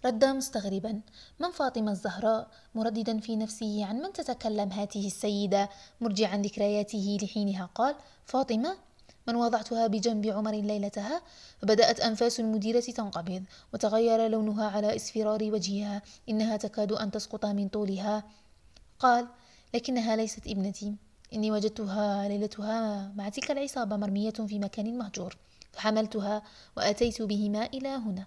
رد مستغربا: من فاطمة الزهراء؟ مرددا في نفسه عن من تتكلم هذه السيدة، مرجعا ذكرياته لحينها قال: فاطمة؟ من وضعتها بجنب عمر ليلتها؟ فبدأت أنفاس المديرة تنقبض، وتغير لونها على اصفرار وجهها، إنها تكاد أن تسقط من طولها. قال: لكنها ليست ابنتي، إني وجدتها ليلتها مع تلك العصابة مرمية في مكان مهجور، فحملتها وأتيت بهما إلى هنا.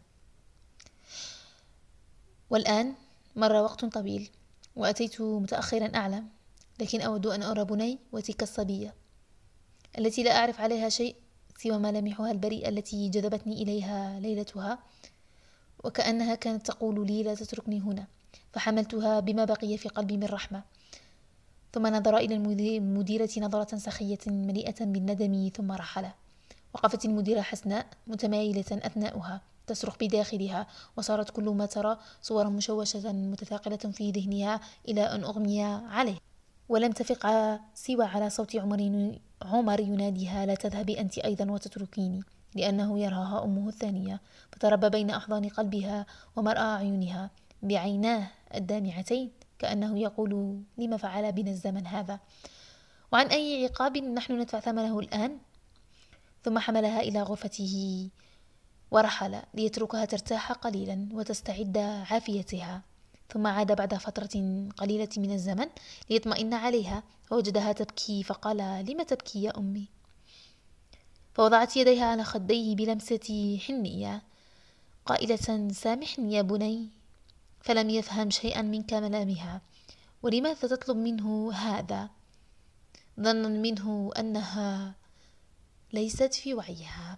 والآن مر وقت طويل، وأتيت متأخرا أعلم، لكن أود أن أرى بني وتلك الصبية التي لا أعرف عليها شيء سوى ملامحها البريئة التي جذبتني إليها ليلتها، وكأنها كانت تقول لي: لا تتركني هنا. فحملتها بما بقي في قلبي من رحمة. ثم نظر إلى المديرة نظرة سخية مليئة بالندم، ثم رحل. وقفت المديرة حسناء متمايلة أثناؤها تصرخ بداخلها، وصارت كل ما ترى صورا مشوشة متثاقلة في ذهنها إلى أن أغمي عليه، ولم تفق سوى على صوت عمر يناديها: لا تذهبي أنت أيضا وتتركيني، لأنه يراها أمه الثانية. فتربى بين أحضان قلبها ومرأى أعينها بعيناه الدامعتين، كأنه يقول: لما فعل بنا الزمن هذا؟ وعن أي عقاب نحن ندفع ثمنه الآن؟ ثم حملها إلى غرفته ورحل ليتركها ترتاح قليلا وتستعد عافيتها. ثم عاد بعد فترة قليلة من الزمن ليطمئن عليها، فوجدها تبكي، فقال: لم تبكي يا أمي؟ فوضعت يديها على خديه بلمسة حنية قائلة: سامحني يا بني. فلم يفهم شيئا من كلامها. ولماذا تطلب منه هذا؟ ظنا منه أنها ليست في وعيها.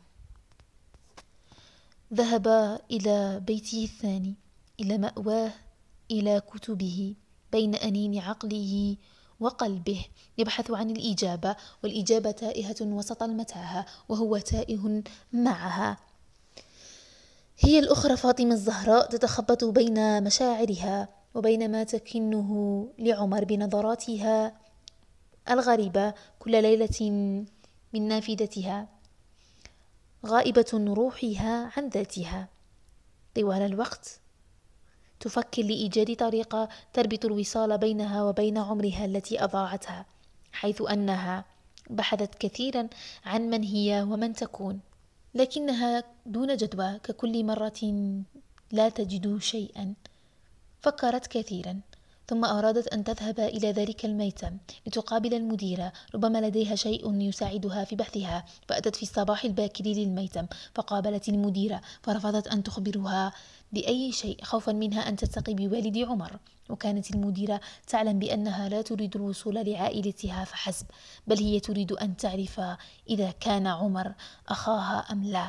ذهب إلى بيته الثاني، إلى مأواه، إلى كتبه، بين أنين عقله وقلبه، يبحث عن الإجابة، والإجابة تائهة وسط المتاهة، وهو تائه معها. هي الأخرى فاطمة الزهراء تتخبط بين مشاعرها وبين ما تكنه لعمر بنظراتها الغريبة كل ليلة من نافذتها، غائبة روحها عن ذاتها. طوال الوقت تفكر لإيجاد طريقة تربط الوصال بينها وبين عمرها التي أضاعتها، حيث أنها بحثت كثيرا عن من هي ومن تكون، لكنها دون جدوى ككل مرة لا تجد شيئا. فكرت كثيرا، ثم أرادت أن تذهب إلى ذلك الميتم لتقابل المديرة، ربما لديها شيء يساعدها في بحثها. فأتت في الصباح الباكر للميتم، فقابلت المديرة، فرفضت أن تخبرها بأي شيء خوفا منها أن تلتقي بوالد عمر. وكانت المديرة تعلم بأنها لا تريد الوصول لعائلتها فحسب، بل هي تريد أن تعرف إذا كان عمر أخاها أم لا.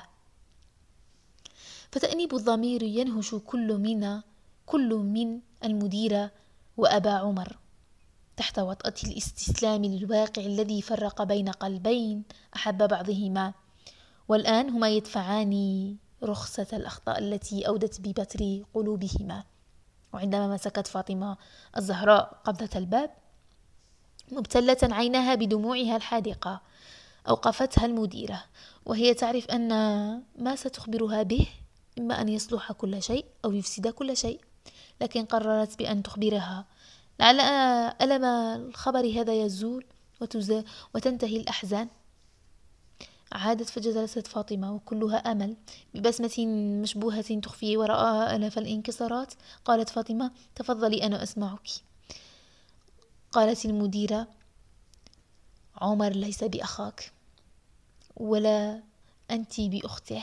فتأنيب الضمير ينهش كل من المديرة وأبا عمر تحت وطأة الاستسلام للواقع الذي فرق بين قلبين أحب بعضهما، والآن هما يدفعان رخصة الأخطاء التي أودت ببتر قلوبهما. وعندما مسكت فاطمة الزهراء قبضة الباب مبتلة عينها بدموعها الحادقة، أوقفتها المديرة، وهي تعرف أن ما ستخبرها به إما أن يصلح كل شيء أو يفسد كل شيء، لكن قررت بأن تخبرها لعل ألم الخبر هذا يزول وتنتهي الأحزان. عادت فجلست فاطمة وكلها أمل، ببسمة مشبوهة تخفي وراءها آلاف الانكسارات. قالت فاطمة: تفضلي أنا أسمعك. قالت المديرة: عمر ليس بأخاك، ولا أنت بأخته.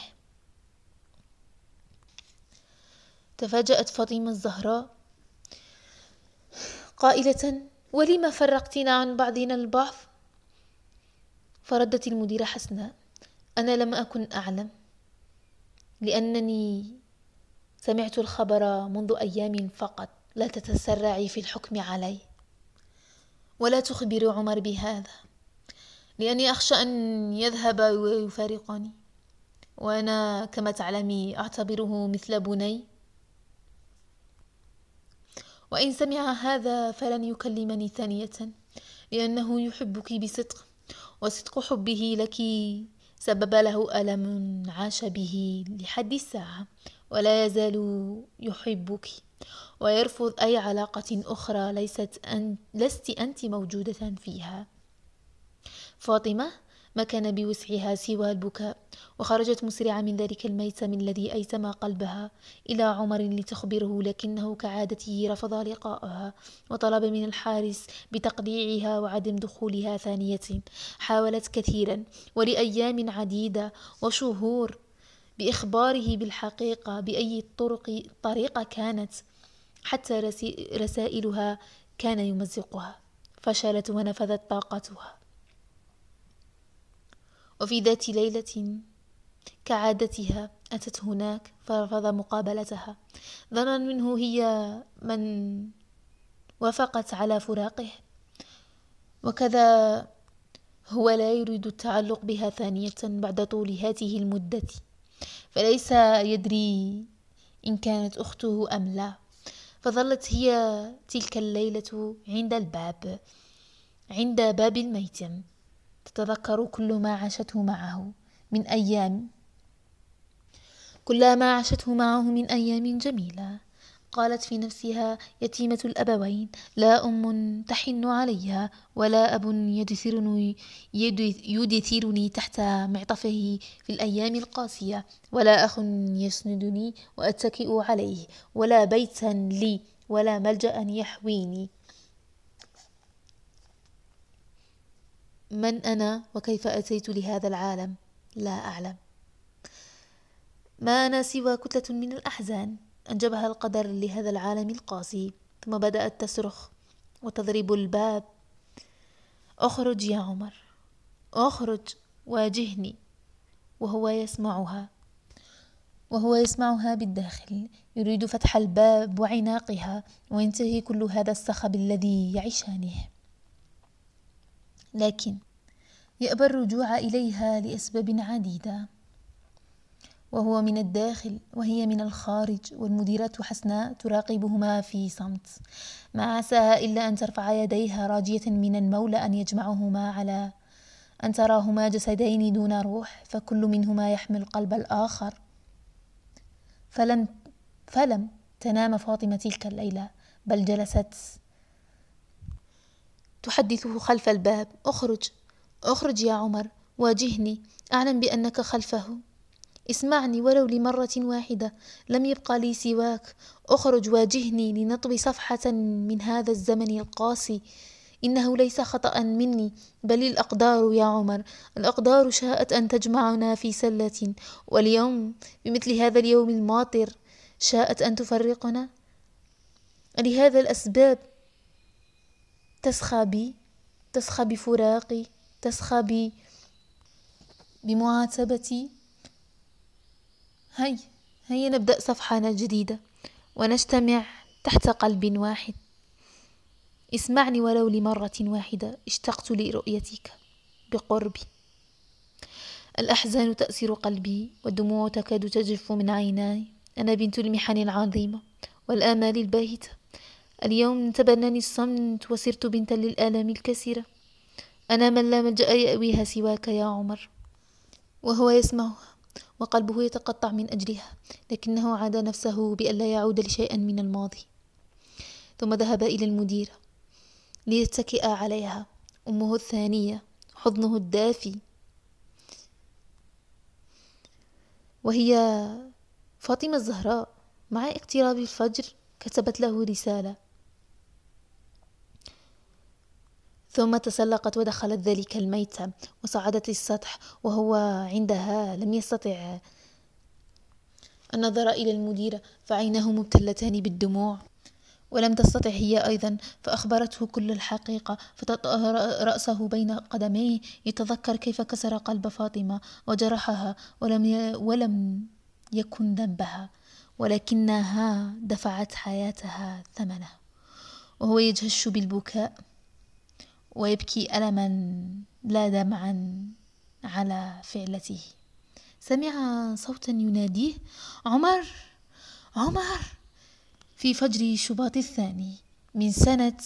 تفاجأت فاطمة الزهراء قائلة: ولما فرقتنا عن بعضنا البعض؟ فردت المديرة حسناء: أنا لم أكن أعلم، لأنني سمعت الخبر منذ أيام فقط. لا تتسرعي في الحكم علي، ولا تخبري عمر بهذا، لأني أخشى أن يذهب ويفارقني، وأنا كما تعلمي أعتبره مثل بني، وإن سمع هذا فلن يكلمني ثانية، لأنه يحبك بصدق، وصدق حبه لك سبب له ألم عاش به لحد الساعة، ولا يزال يحبك ويرفض أي علاقة أخرى لست أنت موجودة فيها. فاطمة ما كان بوسعها سوى البكاء، وخرجت مسرعة من ذلك الميتم الذي أيتم قلبها إلى عمر لتخبره، لكنه كعادته رفض لقاءها وطلب من الحارس بتقليعها وعدم دخولها ثانية. حاولت كثيرا ولأيام عديدة وشهور بإخباره بالحقيقة بأي طريقة كانت، حتى رسائلها كان يمزقها. فشلت ونفذت طاقتها. وفي ذات ليلة كعادتها أتت هناك فرفض مقابلتها، ظنا منه هي من وافقت على فراقه، وكذا هو لا يريد التعلق بها ثانية بعد طول هذه المدة، فليس يدري إن كانت أخته أم لا. فظلت هي تلك الليلة عند باب الميتم تتذكر كل ما عاشته معه من أيام جميلة. قالت في نفسها: يتيمة الأبوين، لا أم تحن عليها، ولا أب يدثرني تحت معطفه في الأيام القاسية، ولا أخ يسندني وأتكئ عليه، ولا بيتا لي، ولا ملجأ يحويني. من أنا وكيف أتيت لهذا العالم؟ لا أعلم. ما أنا سوى كتلة من الأحزان أنجبها القدر لهذا العالم القاسي. ثم بدأت تصرخ وتضرب الباب: أخرج يا عمر، أخرج، واجهني. وهو يسمعها بالداخل، يريد فتح الباب وعناقها وينتهي كل هذا الصخب الذي يعيشانه، لكن يأبى الرجوع إليها لأسباب عديدة. وهو من الداخل وهي من الخارج، والمديرة حسناء تراقبهما في صمت، ما عساها إلا أن ترفع يديها راجية من المولى أن يجمعهما على أن تراهما جسدين دون روح، فكل منهما يحمل قلب الآخر. فلم تنام فاطمة تلك الليلة، بل جلست تحدثه خلف الباب: أخرج، أخرج يا عمر، واجهني، أعلم بأنك خلفه، اسمعني ولو لمرة واحدة، لم يبقى لي سواك، أخرج واجهني لنطوي صفحة من هذا الزمن القاسي. إنه ليس خطأ مني، بل الأقدار يا عمر، الأقدار شاءت أن تجمعنا في سلة، واليوم بمثل هذا اليوم الماطر شاءت أن تفرقنا. لهذا الأسباب تسخى بفراقي، تسخى بمعاتبتي. هيا نبدأ صفحة جديدة ونجتمع تحت قلب واحد. اسمعني ولو لمرة واحدة، اشتقت لرؤيتك بقربي. الأحزان تأسر قلبي، والدموع تكاد تجف من عيناي. أنا بنت المحن العظيمة والآمال الباهتة. اليوم تبناني الصمت وصرت بنتا للآلام الكثيرة. أنا من لا ملجأ يأويها سواك يا عمر. وهو يسمعها وقلبه يتقطع من أجلها، لكنه عاد نفسه بألا يعود لشيء من الماضي. ثم ذهب إلى المديرة ليتكئ عليها، أمه الثانية، حضنه الدافي، وهي فاطمة الزهراء. مع اقتراب الفجر كتبت له رسالة، ثم تسلقت ودخلت ذلك الميتم وصعدت للسطح، وهو عندها لم يستطع النظر إلى المديرة، فعيناه مبتلتان بالدموع، ولم تستطع هي أيضا، فأخبرته كل الحقيقة، فتطأ رأسه بين قدميه يتذكر كيف كسر قلب فاطمة وجرحها، ولم يكن ذنبها، ولكنها دفعت حياتها ثمنه. وهو يجهش بالبكاء ويبكي ألما لا دمعا على فعلته، سمع صوتا يناديه: عمر، عمر، في فجر شباط الثاني من سنة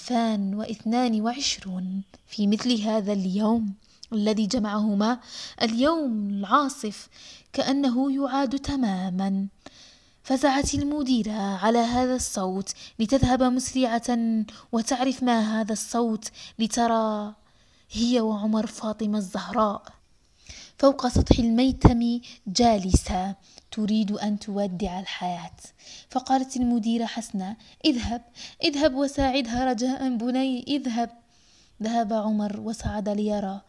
2022، في مثل هذا اليوم الذي جمعهما، اليوم العاصف، كأنه يعاد تماما. فزعت المديرة على هذا الصوت لتذهب مسرعة وتعرف ما هذا الصوت، لترى هي وعمر فاطمة الزهراء فوق سطح الميتم جالسة تريد أن تودع الحياة. فقالت المديرة حسنة: اذهب وساعدها رجاء بني، اذهب. ذهب عمر وصعد ليرى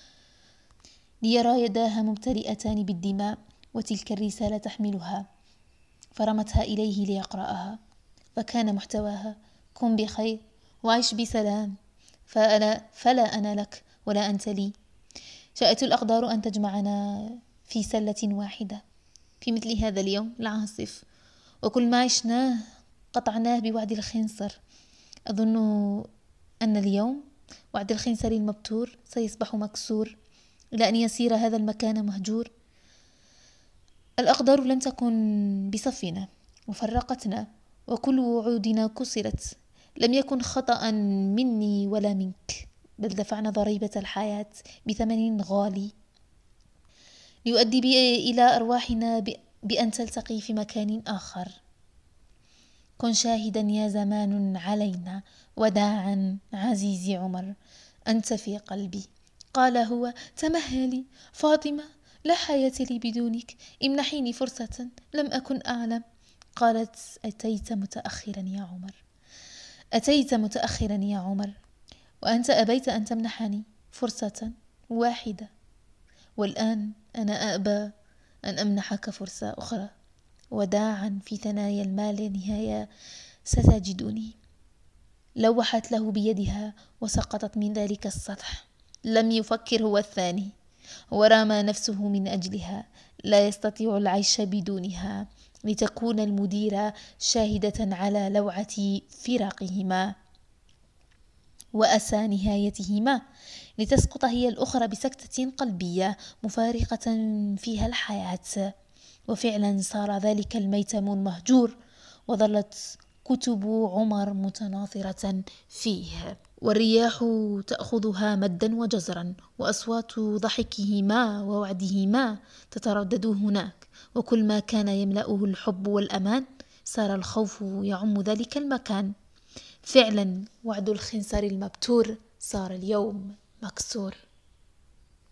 يداها ممتلئتان بالدماء وتلك الرسالة تحملها، فرمتها إليه ليقرأها، فكان محتواها: كن بخير وعيش بسلام، فلا أنا لك ولا أنت لي. شاءت الأقدار أن تجمعنا في سلة واحدة في مثل هذا اليوم العاصف، وكل ما عشناه قطعناه بوعد الخنصر. أظن أن اليوم وعد الخنصر المبتور سيصبح مكسور إلى أن يصير هذا المكان مهجور. الأقدار لم تكن بصفنا وفرقتنا، وكل وعودنا كسرت. لم يكن خطأ مني ولا منك، بل دفعنا ضريبة الحياة بثمن غالي ليؤدي إلى أرواحنا بأن تلتقي في مكان آخر. كن شاهدا يا زمان علينا، وداعا عزيزي عمر، أنت في قلبي. قال هو: تمهلي فاطمة، لا حياة لي بدونك، امنحيني فرصة، لم أكن أعلم. قالت: أتيت متأخرا يا عمر، وأنت أبيت أن تمنحني فرصة واحدة، والآن أنا أأبى أن أمنحك فرصة أخرى. وداعا في ثنايا المال نهاية ستجدني. لوحت له بيدها وسقطت من ذلك السطح. لم يفكر هو الثاني، ورمى نفسه من أجلها، لا يستطيع العيش بدونها، لتكون المديرة شاهدة على لوعة فراقهما وأسى نهايتهما، لتسقط هي الأخرى بسكتة قلبية مفارقة فيها الحياة. وفعلا صار ذلك الميتم مهجور، وظلت كتب عمر متناثرة فيه، والرياح تأخذها مدا وجزرا، وأصوات ضحكهما ووعدهما تتردد هناك. وكل ما كان يملأه الحب والأمان صار الخوف يعم ذلك المكان. فعلا وعد الخنصر المبتور صار اليوم مكسور.